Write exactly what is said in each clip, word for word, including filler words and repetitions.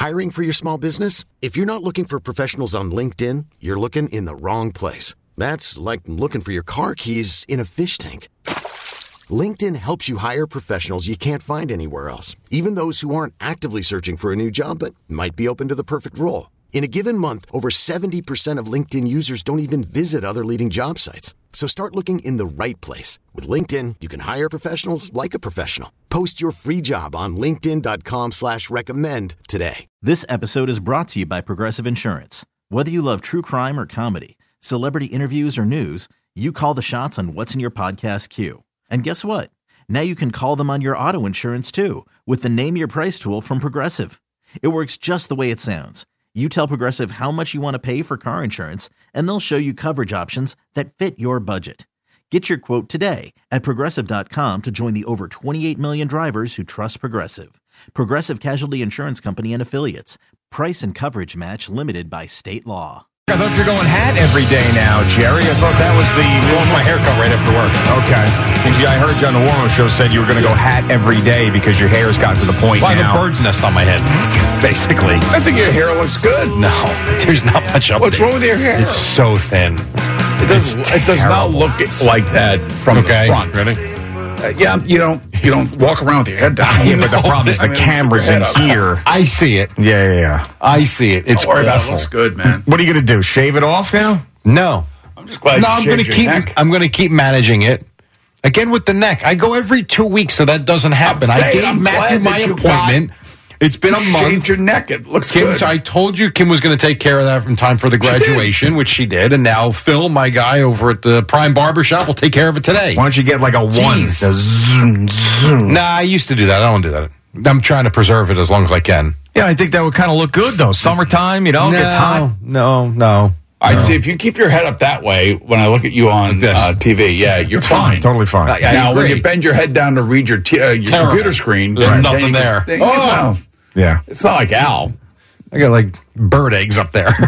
Hiring for your small business? If you're not looking for professionals on LinkedIn, you're looking in the wrong place. That's like looking for your car keys in a fish tank. LinkedIn helps you hire professionals you can't find anywhere else, even those who aren't actively searching for a new job but might be open to the perfect role. In a given month, over seventy percent of LinkedIn users don't even visit other leading job sites. So start looking in the right place. With LinkedIn, you can hire professionals like a professional. Post your free job on linkedin dot com slash recommend today. This episode is brought to you by Progressive Insurance. Whether you love true crime or comedy, celebrity interviews or news, you call the shots on what's in your podcast queue. And guess what? Now you can call them on your auto insurance too with the Name Your Price tool from Progressive. It works just the way it sounds. You tell Progressive how much you want to pay for car insurance, and they'll show you coverage options that fit your budget. Get your quote today at Progressive dot com to join the over twenty-eight million drivers who trust Progressive. Progressive Casualty Insurance Company and Affiliates. Price and coverage match limited by state law. I thought you were going hat every day now, Jerry. I thought that was the... I want my haircut right after work. Okay. I heard you on the Warren Show said you were going to go hat every day because your hair's got to the point well, now. I have a bird's nest on my head, basically. I think your hair looks good. No, there's not much up What's there. wrong with your hair? It's so thin. It does. It does not look like that from okay. the front. Ready? Uh, yeah, you don't. You don't walk around with your head down. Yeah, but the problem is the I mean, camera's in here. I see it. Yeah, yeah, yeah. I see it. It's don't worry about it. awful. It looks good, man. What are you going to do? Shave it off now? No. I'm just glad. No, you I'm going to keep. Neck. I'm going to keep managing it. Again with the neck, I go every two weeks, so that doesn't happen. I'm I gave I'm Matthew my appointment. Got, it's been a you month. Shaved your neck. It looks Kim, good. I told you Kim was going to take care of that in time for the graduation, which she did, and now Phil, my guy over at the Prime Barbershop, will take care of it today. Why don't you get like a one? A zoom, zoom. Nah, I used to do that. I don't do that. I'm trying to preserve it as long as I can. Yeah, I think that would kind of look good, though. Summertime, you know, no, it's hot. No, no. I'd no. say if you keep your head up that way, when I look at you on uh, T V, yeah, you're it's fine. fine. Totally fine. Uh, now, when you bend your head down to read your t- uh, your Terrible. computer screen, there's right, nothing there. Just, oh. Yeah. It's not like Al. I got like bird eggs up there.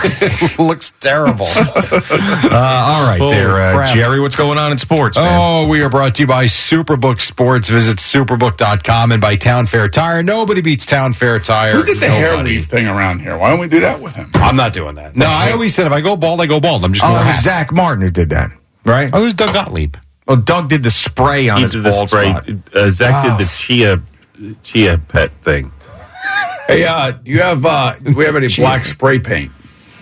Looks terrible. uh, all right, oh, there, uh, Jerry. What's going on in sports? Man? Oh, we are brought to you by Superbook Sports. Visit superbook dot com and by Town Fair Tire. Nobody beats Town Fair Tire. Who did the Nobody. hair weave thing around here? Why don't we do that with him? I'm not doing that. No, I always said if I go bald, I go bald. I'm just going oh, to it was Zach Martin who did that, right? Oh, it was Doug Gottlieb. Oh, Doug did the spray on he his did bald the spray. spot. Uh, Zach oh. did the chia chia pet thing. Hey, uh, do you have uh, do we have any black spray paint?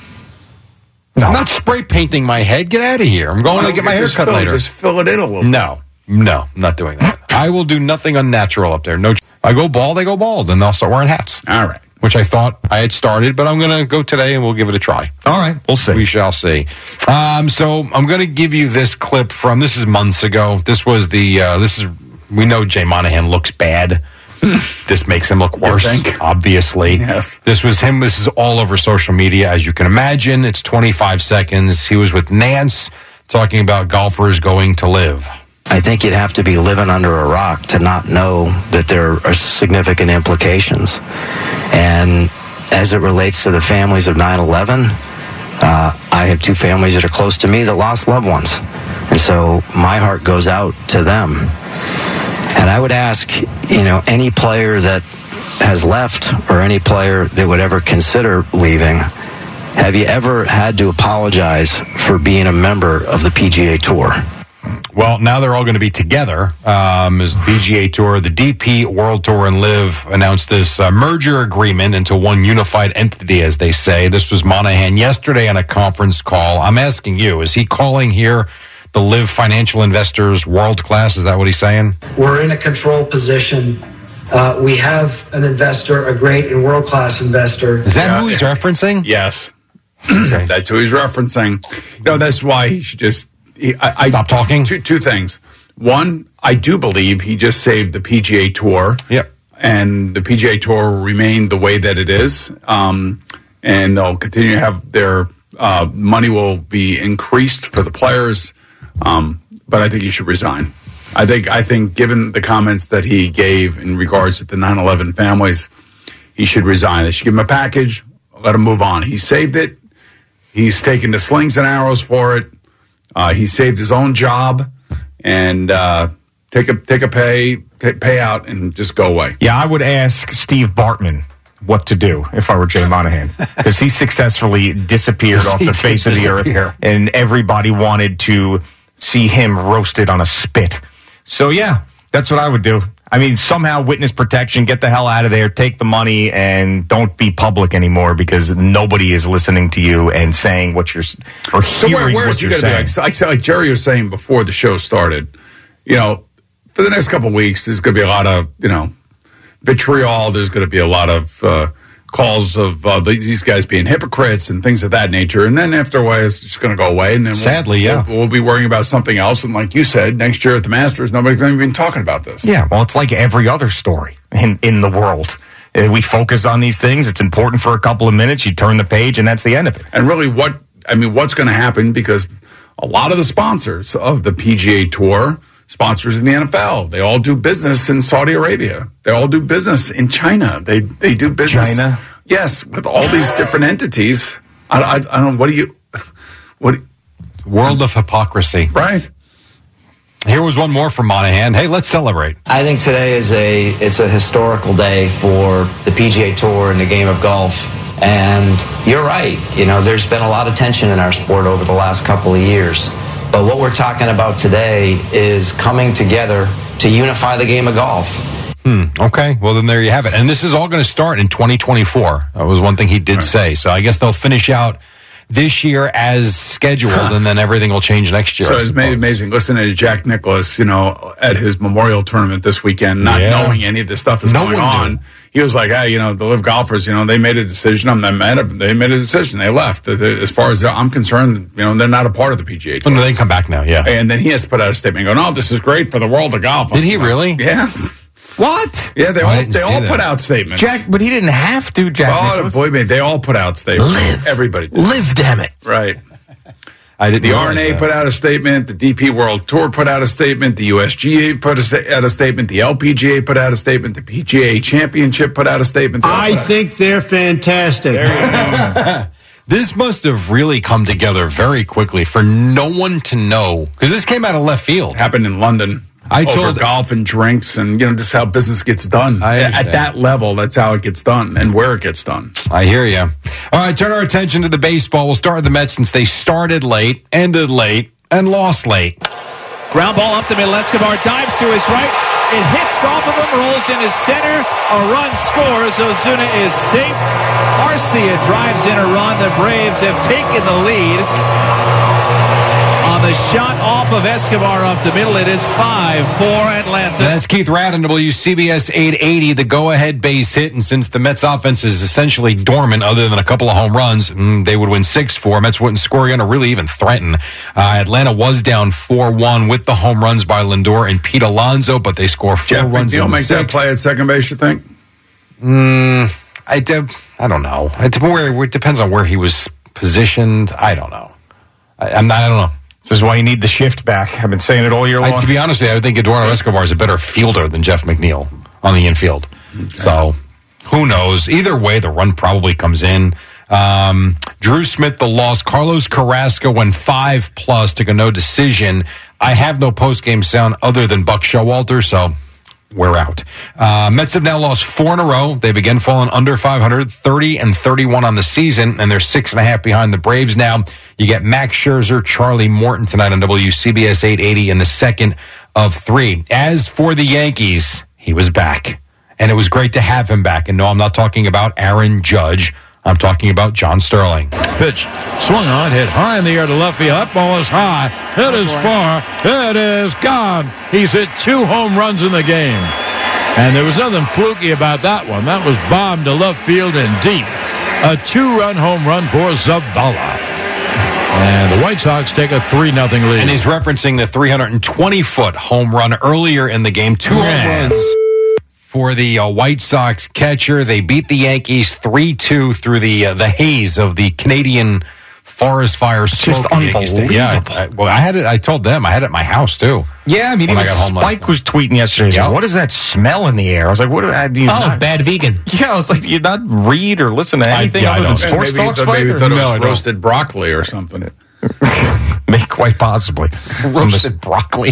No. I'm not spray painting my head. Get out of here. I'm going to get my hair cut fill, later. Just fill it in a little bit. No, no, I'm not doing that. I will do nothing unnatural up there. No, I go bald, I go bald, and I'll start wearing hats. All right. Which I thought I had started, but I'm going to go today and we'll give it a try. All right, we'll see. We shall see. Um, so I'm going to give you this clip from, this is months ago. This was the, uh, this is, we know Jay Monahan looks bad. This makes him look worse, obviously. Yes. This was him. This is all over social media, as you can imagine. It's twenty-five seconds. He was with Nance talking about golfers going to live. I think you'd have to be living under a rock to not know that there are significant implications. And as it relates to the families of nine eleven, uh, I have two families that are close to me that lost loved ones. And so my heart goes out to them. And I would ask, you know, any player that has left or any player that would ever consider leaving, have you ever had to apologize for being a member of the P G A Tour? Well, now they're all going to be together um, as the P G A Tour, the D P World Tour, and LIV announced this uh, merger agreement into one unified entity, as they say. This was Monahan yesterday on a conference call. I'm asking you, is he calling here the LIV financial investors world class? Is that what he's saying? We're in a control position. Uh, we have an investor, a great and world-class investor. Is that Yeah, who he's yeah. referencing? Yes. That's who he's referencing. No, that's why he should just... He, I, I, Stop talking? Two, two things. One, I do believe he just saved the P G A Tour. Yep. And the P G A Tour will remain the way that it is. Um, and they'll continue to have their... Uh, money will be increased for the players. Um, but I think he should resign. I think, I think given the comments that he gave in regards to the nine eleven families, he should resign. They should give him a package, let him move on. He saved it. He's taken the slings and arrows for it. Uh, he saved his own job, and uh, take a take a pay take, pay out and just go away. Yeah, I would ask Steve Bartman what to do if I were Jay Monahan, because he successfully disappeared off the face of the earth, and everybody wanted to see him roasted on a spit. So yeah, that's what I would do. I mean, somehow witness protection, get the hell out of there, take the money, and don't be public anymore, because nobody is listening to you and saying what you're or so hearing where, what you're you saying. Be like, like Jerry was saying before the show started, you know, for the next couple of weeks, there's going to be a lot of, you know, vitriol. There's going to be a lot of uh, calls of uh, these guys being hypocrites and things of that nature. And then after a while, it's just going to go away. And then sadly, we'll, yeah, we'll, we'll be worrying about something else. And like you said, next year at the Masters, nobody's going to be talking about this. Yeah, well, it's like every other story in, in the world. Uh, we focus on these things. It's important for a couple of minutes. You turn the page, and that's the end of it. And really, what I mean, what's going to happen? Because a lot of the sponsors of the P G A Tour, sponsors in the N F L, they all do business in Saudi Arabia. They all do business in China. They they do business. China? Yes, with all these different entities. I, I, I don't know. What do you? What? World of hypocrisy. Right. Here was one more from Monahan. Hey, let's celebrate. I think today is a it's a historical day for the P G A Tour and the game of golf. And you're right. You know, there's been a lot of tension in our sport over the last couple of years. But what we're talking about today is coming together to unify the game of golf. Hmm. Okay. Well, then there you have it. And this is all going to start in twenty twenty-four. That was one thing he did right. say. So I guess they'll finish out this year as scheduled, and then everything will change next year. So it's amazing. Listening to Jack Nicklaus, you know, at his memorial tournament this weekend, not yeah. knowing any of this stuff is no going on. Knew. He was like, hey, you know, the live golfers, you know, they made a decision. I'm not mad at them. They made a decision. They left. As far as I'm concerned, you know, they're not a part of the P G A Tour. No, they can come back now, yeah. And then he has to put out a statement and go, no, this is great for the world of golf. Did he really? Yeah. What? Yeah, they oh, all they all that. put out statements. Jack, but he didn't have to, Jack. Oh, boy, man, they all put out statements. Live. Everybody did. Live, damn it. Right. I didn't the R N A that. put out a statement. The D P World Tour put out a statement. The U S G A put out a statement. The L P G A put out a statement. The P G A Championship put out a statement. I think they're fantastic. There you go. This must have really come together very quickly for no one to know, because this came out of left field. Happened in London. I over told golf and drinks, and you know, just how business gets done. At that level, that's how it gets done and where it gets done. I hear you. All right, turn our attention to the baseball. We'll start with the Mets, since they started late, ended late, and lost late. Ground ball up the middle. Escobar dives to his right. It hits off of him, rolls in his center. A run scores. Ozuna is safe. Arcia drives in a run. The Braves have taken the lead. On the shot off of Escobar up the middle, it is five for Atlanta. That's Keith Radden, W C B S eight eighty, the go-ahead base hit. And since the Mets offense is essentially dormant other than a couple of home runs, mm, they would win six four. Mets wouldn't score again or really even threaten. Uh, Atlanta was down four one with the home runs by Lindor and Pete Alonso, but they score four Jeff runs in McNeil make six. that play at second base, you think? Mm, I, de- I don't know. It, where, it depends on where he was positioned. I don't know. I, I'm not, I don't know. This is why you need the shift back. I've been saying it all year long. I, to be honest with you, I think Eduardo Escobar is a better fielder than Jeff McNeil on the infield. Okay. So, who knows? Either way, the run probably comes in. Um, Drew Smith, the loss. Carlos Carrasco went five plus, took a no decision. I have no post-game sound other than Buck Showalter, so we're out. Uh, Mets have now lost four in a row. They've again fallen under five hundred, thirty and thirty-one on the season, and they're six and a half behind the Braves now. You get Max Scherzer, Charlie Morton tonight on W C B S eight eighty in the second of three. As for the Yankees, he was back, and it was great to have him back. And no, I'm not talking about Aaron Judge. I'm talking about John Sterling. Pitch swung on, hit high in the air to left field. That ball is high. It is far. It is gone. He's hit two home runs in the game. And there was nothing fluky about that one. That was bombed to left field and deep. A two-run home run for Zavala. And the White Sox take a three nothing lead. And he's referencing the three hundred twenty foot home run earlier in the game. Two home runs for the uh, White Sox catcher. They beat the Yankees three two through the uh, the haze of the Canadian forest fire. Just unbelievable. Yeah, I, well, I had it. I told them I had it at my house too. Yeah, I mean, even I Spike was tweeting yesterday. Yep. Like, what is that smell in the air? I was like, "What do you?" Oh, not, bad vegan. Yeah, I was like, "Do you not read or listen to anything I, yeah, other than sports maybe talks?" Maybe thought it was no, roasted broccoli or something. May quite possibly. Roasted broccoli.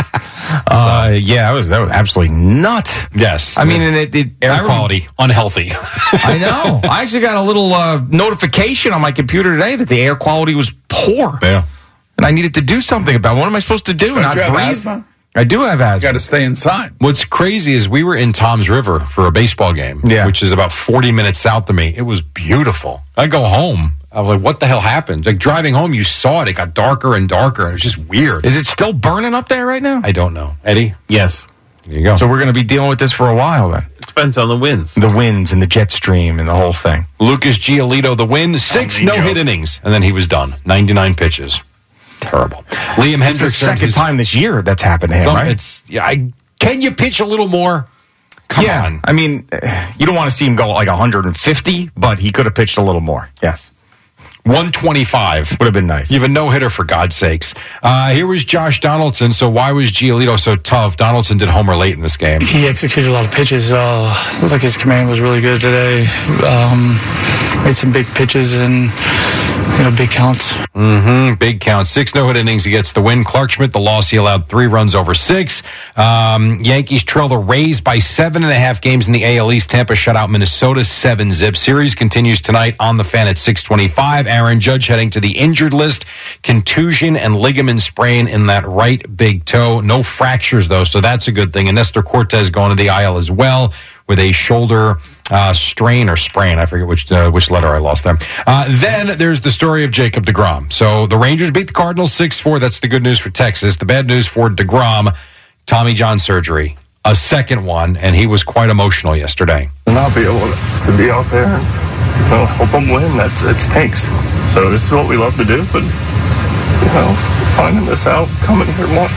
uh, yeah, that was, that was absolutely nuts. Yes. I mean, and it, it, air I quality, unhealthy. I know. I actually got a little uh, notification on my computer today that the air quality was poor. Yeah. And I needed to do something about it. What am I supposed to do? Don't Not you have breathe? asthma? I do have asthma. You got to stay inside. What's crazy is we were in Tom's River for a baseball game, yeah. which is about forty minutes south of me. It was beautiful. I go home. I was like, what the hell happened? Like driving home, you saw it. It got darker and darker. And it was just weird. Is it still burning up there right now? I don't know. Eddie? Yes. There you go. So we're going to be dealing with this for a while then. It depends on the winds. The winds and the jet stream and the whole thing. Lucas Giolito, the win, six no-hit innings, and then he was done. ninety-nine pitches. Terrible. Liam It's the Hendricks. second his, time this year that's happened to him, it's, right? It's, yeah, I, can you pitch a little more? Come yeah. on. I mean, you don't want to see him go like one hundred fifty, but he could have pitched a little more. Yes. one twenty-five. Would have been nice. You have a no-hitter, for God's sakes. Uh, here was Josh Donaldson. So why was Giolito so tough? Donaldson did homer late in this game. He executed a lot of pitches. Uh, looked like his command was really good today. Um, made some big pitches and, you know, big counts. Mm-hmm. Big count. Six no-hit innings. He gets the win. Clark Schmidt, the loss. He allowed three runs over six. Um, Yankees trail the Rays by seven and a half games in the A L East. Tampa shut out Minnesota seven zip. Series continues tonight on the Fan at six twenty-five. Aaron Judge heading to the injured list. Contusion and ligament sprain in that right big toe. No fractures, though, so that's a good thing. And Nestor Cortez going to the I L as well with a shoulder uh, strain or sprain. I forget which uh, which letter I lost there. Uh, then there's the story of Jacob deGrom. So the Rangers beat the Cardinals six four. That's the good news for Texas. The bad news for deGrom, Tommy John surgery. A second one, and he was quite emotional yesterday. And I'll be able to be out there and, you know, help them win. That's, it stinks. So this is what we love to do, but, you know, finding this out, coming here, want,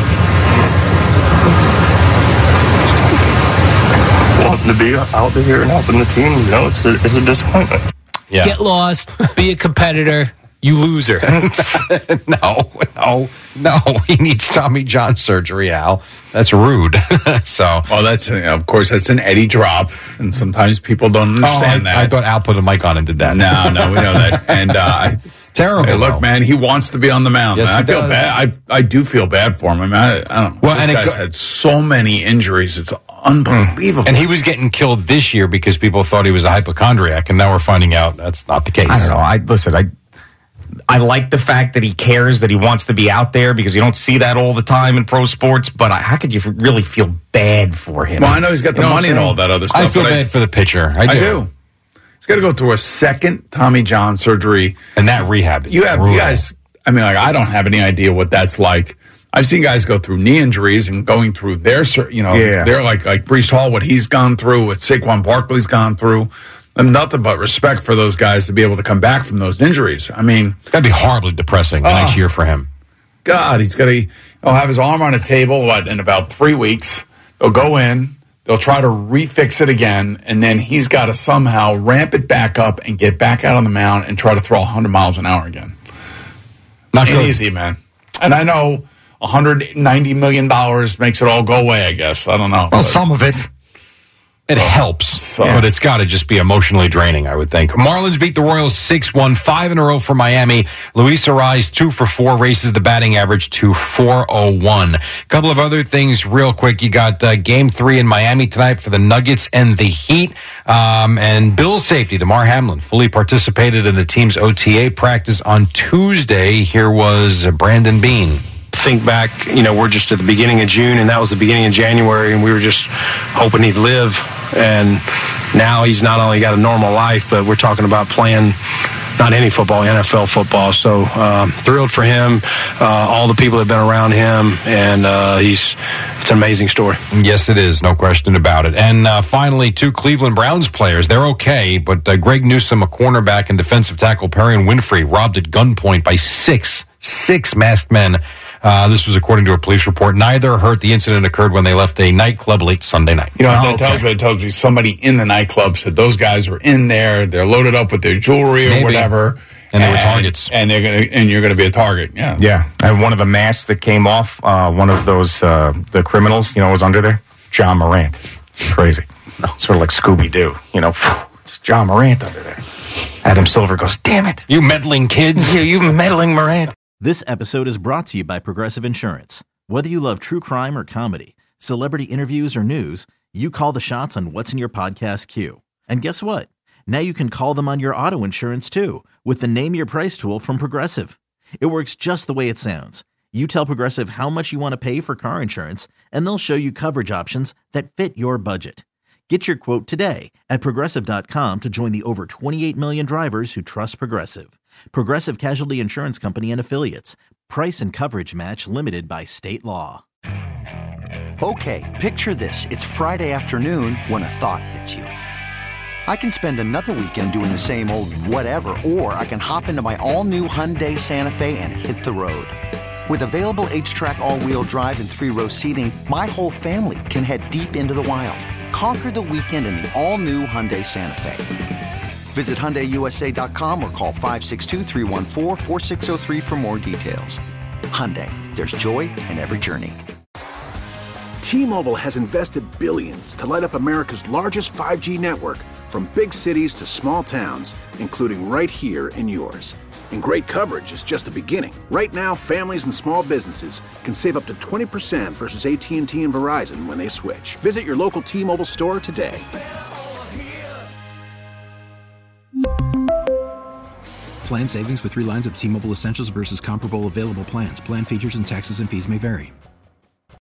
wanting to be out here and helping the team, you know, it's a, it's a disappointment. Yeah. Get lost, be a competitor, you loser. no, no, no. He needs Tommy John surgery, Al. That's rude. so, well, that's of course that's an Eddie drop, and sometimes people don't understand oh, I, that. I thought Al put a mic on and did that. No, no, we know that. And uh, terrible. Hey, look, man, he wants to be on the mound. Yes, man. I he feel does. bad. I I do feel bad for him. I mean, I, I don't know. Well, this and it guy's go- had so many injuries. It's unbelievable. And he was getting killed this year because people thought he was a hypochondriac, and now we're finding out that's not the case. I don't know. I listen. I I like the fact that he cares, that he wants to be out there, because you don't see that all the time in pro sports. But I, how could you really feel bad for him? Well, I know he's got the You know money and all that other stuff. I feel but bad for the pitcher. I do. I do. He's got to go through a second Tommy John surgery, and that rehab. Is you have brutal. you guys. I mean, like I don't have any idea what that's like. I've seen guys go through knee injuries and going through their, sur- you know, Yeah. they're like like Breece Hall, what he's gone through, what Saquon Barkley's gone through. And nothing but respect for those guys to be able to come back from those injuries. I mean, that'd be horribly depressing the Oh. next year for him. God, he's got to. He'll have his arm on a table. What in about three weeks? They'll go in. They'll try to refix it again, and then he's got to somehow ramp it back up and get back out on the mound and try to throw one hundred miles an hour again. Not Ain't good. easy, man. And I know one hundred ninety million dollars makes it all go away. I guess I don't know. Well, but- some of it. It helps, sucks. but it's got to just be emotionally draining, I would think. Marlins beat the Royals six one, five in a row for Miami. Luis Ariz, two for four, races the batting average to four oh one. A couple of other things real quick. You got uh, game three in Miami tonight for the Nuggets and the Heat. Um, and Bills safety, DeMar Hamlin, fully participated in the team's O T A practice on Tuesday. Here was uh, Brandon Beane. Think back, you know, we're just at the beginning of June, and that was the beginning of January, and we were just hoping he'd live. And now he's not only got a normal life, but we're talking about playing not any football, N F L football. So um, thrilled for him, uh, all the people that have been around him, and uh, he's it's an amazing story. Yes, it is. No question about it. And uh, finally, two Cleveland Browns players. They're okay, but uh, Greg Newsome, a cornerback, and defensive tackle Perrion Winfrey robbed at gunpoint by six, six masked men. Uh, this was according to a police report. Neither are hurt. The incident occurred when they left a nightclub late Sunday night. You know what Oh, that okay. tells me? It tells me somebody in the nightclub said those guys are in there. They're loaded up with their jewelry or Maybe. whatever, And they were targets. And they're gonna and you're gonna be a target. Yeah, Yeah, and one of the masks that came off, uh, one of those uh, the criminals, you know, was under there. John Morant. It's crazy. Sort of like Scooby Doo. You know, it's John Morant under there. Adam Silver goes, damn it. You meddling kids. You, you meddling Morant. This episode is brought to you by Progressive Insurance. Whether you love true crime or comedy, celebrity interviews or news, you call the shots on what's in your podcast queue. And guess what? Now you can call them on your auto insurance too with the Name Your Price tool from Progressive. It works just the way it sounds. You tell Progressive how much you want to pay for car insurance, and they'll show you coverage options that fit your budget. Get your quote today at Progressive dot com to join the over twenty-eight million drivers who trust Progressive. Progressive Casualty Insurance Company and Affiliates. Price and coverage match limited by state law. Okay, picture this. It's Friday afternoon when a thought hits you. I can spend another weekend doing the same old whatever, or I can hop into my all-new Hyundai Santa Fe and hit the road. With available H-Track all-wheel drive and three-row seating, my whole family can head deep into the wild. Conquer the weekend in the all-new Hyundai Santa Fe. Visit Hyundai U S A dot com or call five six two, three one four, four six zero three for more details. Hyundai, there's joy in every journey. T-Mobile has invested billions to light up America's largest five G network, from big cities to small towns, including right here in yours. And great coverage is just the beginning. Right now, families and small businesses can save up to twenty percent versus A T and T and Verizon when they switch. Visit your local T-Mobile store today. Plan savings with three lines of T-Mobile Essentials versus comparable available plans. Plan features and taxes and fees may vary.